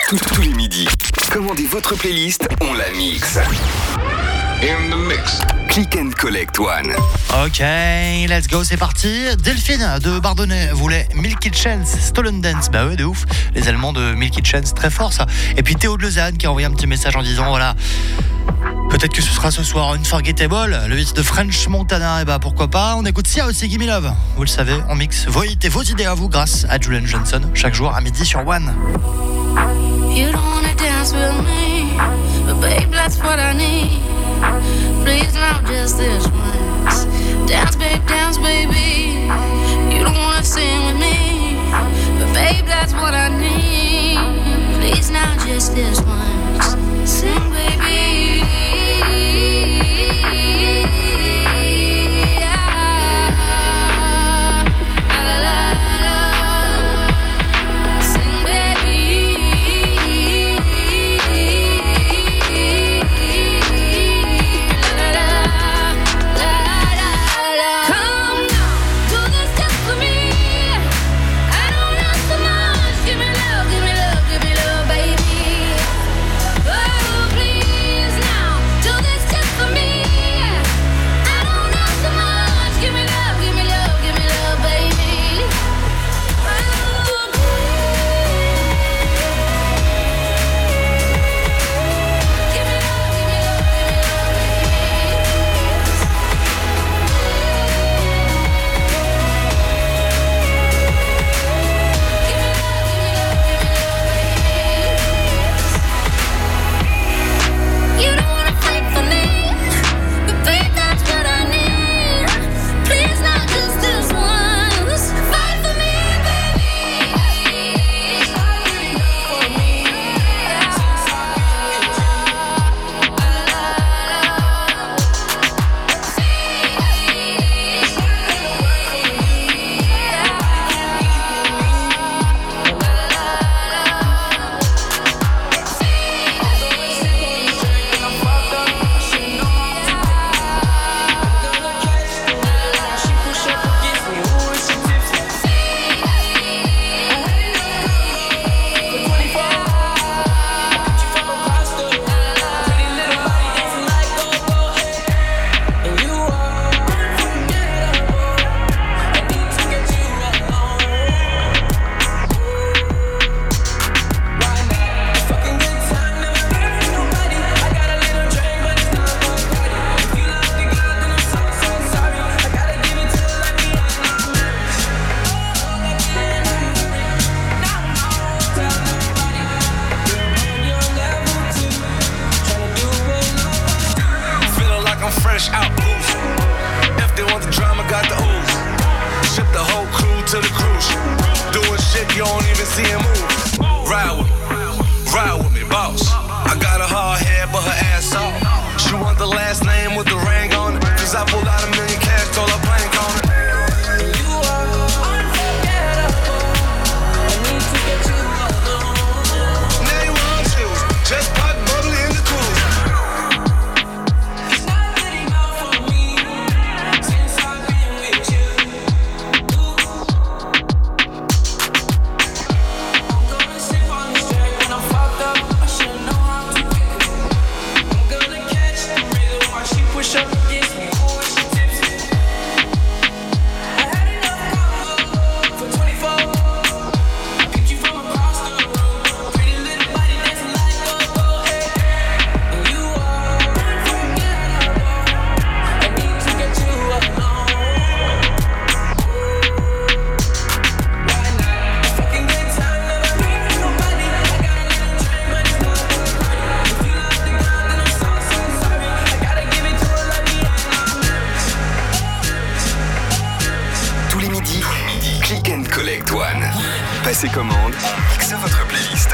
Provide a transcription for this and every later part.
Tous les midis, commandez votre playlist, on la mixe. In the mix. Click and Collect One. Ok, let's go, c'est parti. Delphine de Bardonnay voulait Milky Chance, Stolen Dance. Bah ouais, de ouf. Les Allemands de Milky Chance, très fort ça. Et puis Théo de Lausanne qui a envoyé un petit message en disant voilà, peut-être que ce sera ce soir Unforgettable, le hit de French Montana. Et bah pourquoi pas. On écoute Sia aussi, Gimme Love. Vous le savez, on mixe vos hits et vos idées à vous grâce à Julian Johnson chaque jour à midi sur One. You don't wanna dance with me, but babe, that's what I need. Please not just this once. Dance, baby. You don't wanna sing with me, but babe, that's what I need. Please not just this once. Sing, baby. Passez commande, on mixe votre playlist.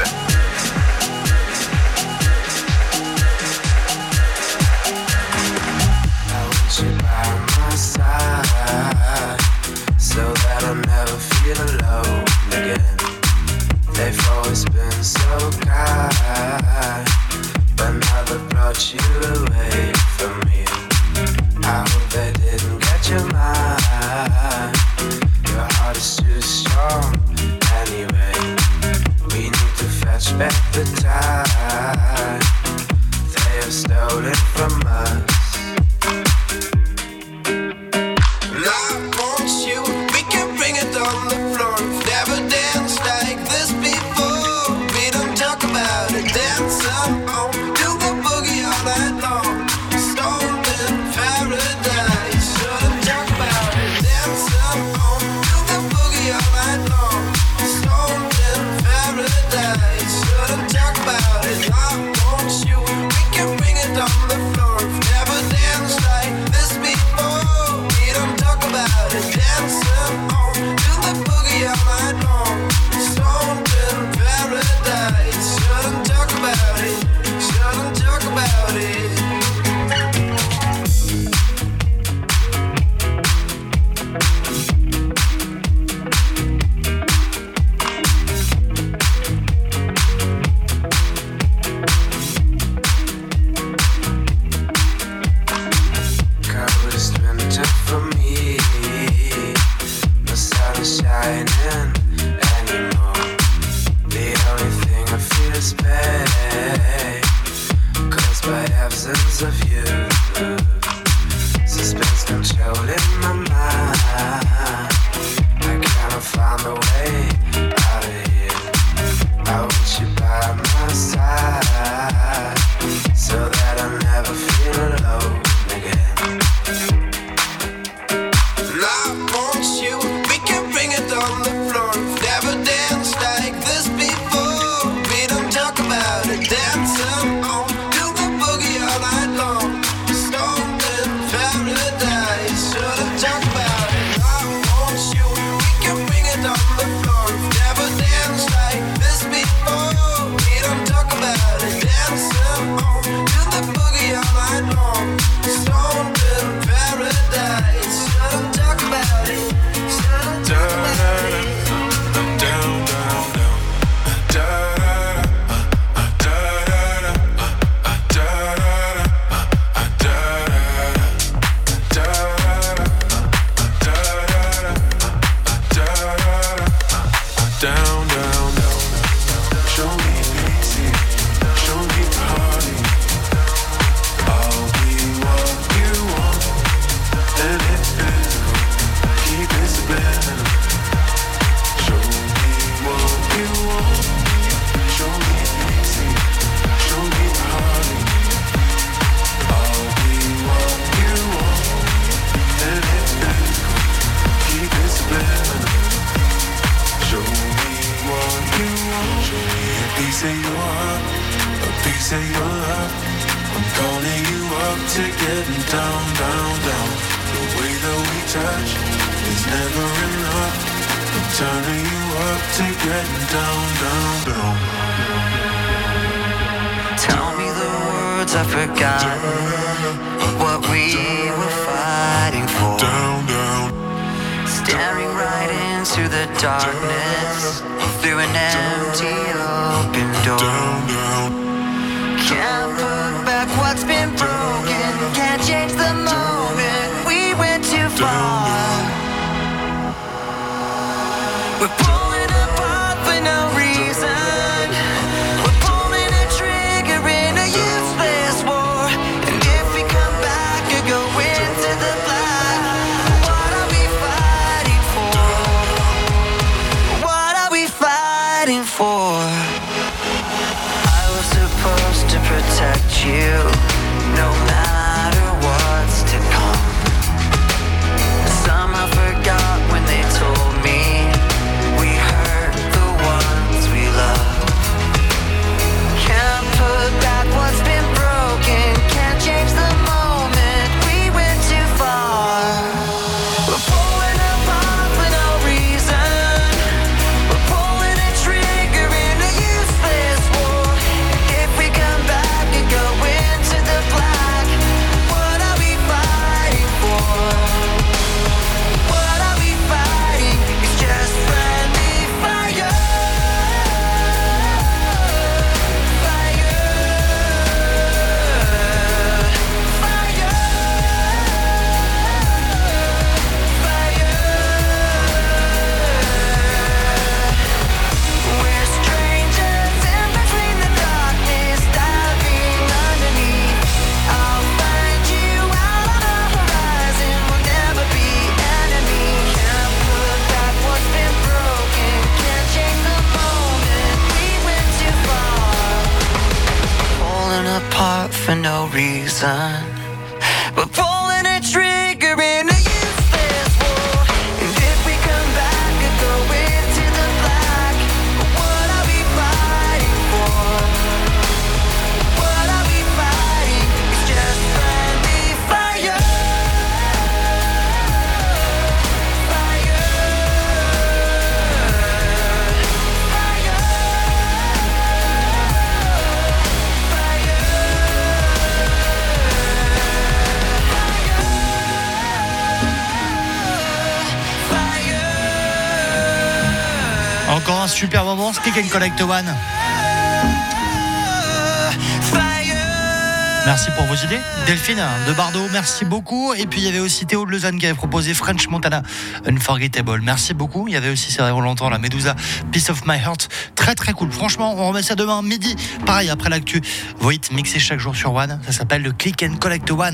So that I'll never feel alone again. They've always been so kind, but now they brought you away from me. I hope they didn't get your mind. Your heart is too strong anyway. We need to fetch back the time they have stolen from us. And I want you, we can bring it on the floor. We've never danced like this before. We don't talk about it, dance on, do the boogie all night long. Stoned in paradise, shouldn't talk about it, dance on, do the boogie all night long. Stoned in paradise, shouldn't talk about it. I want you, we can bring it on the floor. We've never danced like this before. We don't talk about it, dancing on, do the boogie all night long. Stoned in paradise, shouldn't talk about it, shouldn't talk about it. Coldest winter for me, the sun is shining anymore. The only thing I feel is pain, caused by absence of you. Suspense controlling my mind. I cannot find a way out of here. I want you by my side, so that I never feel alone again. And I want you, we can bring it on the floor. We've never danced like this before. We don't talk about it, dancing on, do the boogie all night long. Stoned in paradise, shouldn't talk about it. I want you, we can bring it on the floor. We've never danced like this before. We don't talk about it, dancing on, do the boogie all night long. Stoned in paradise, shouldn't talk about it, shouldn't talk about it. Tell me the words I forgot, what we were fighting for. Staring right into the darkness, through an empty open door. Can't put back what's been broken, can't change the moment, we went too far. We're pulling apart for no reason. We're pulling a trigger in a useless war. And if we come back or go into the black, what are we fighting for? What are we fighting for? I was supposed to protect you, no matter what's to come. Somehow forgot when they told me we hurt the ones we love. Can't put back what's been broken, can't change the moment, we went too far. We're pulling apart for no reason. We're pulling a trigger in a useless war. And if we come back and go into the black, for no reason. We're pulling a trigger in a useless war. And if we come back and go into the black, what are we fighting for? What are we fighting? It's just friendly fire. Encore un super moment, Click and Collect One. Merci pour vos idées. Delphine de Bardot, merci beaucoup. Et puis il y avait aussi Théo de Lausanne qui avait proposé French Montana Unforgettable. Merci beaucoup. Il y avait aussi, c'est vrai, on l'entend, la Medusa, Piece of My Heart. Très très cool. Franchement, on remet ça demain midi. Pareil, après l'actu. Voit mixé chaque jour sur One. Ça s'appelle le Click and Collect One.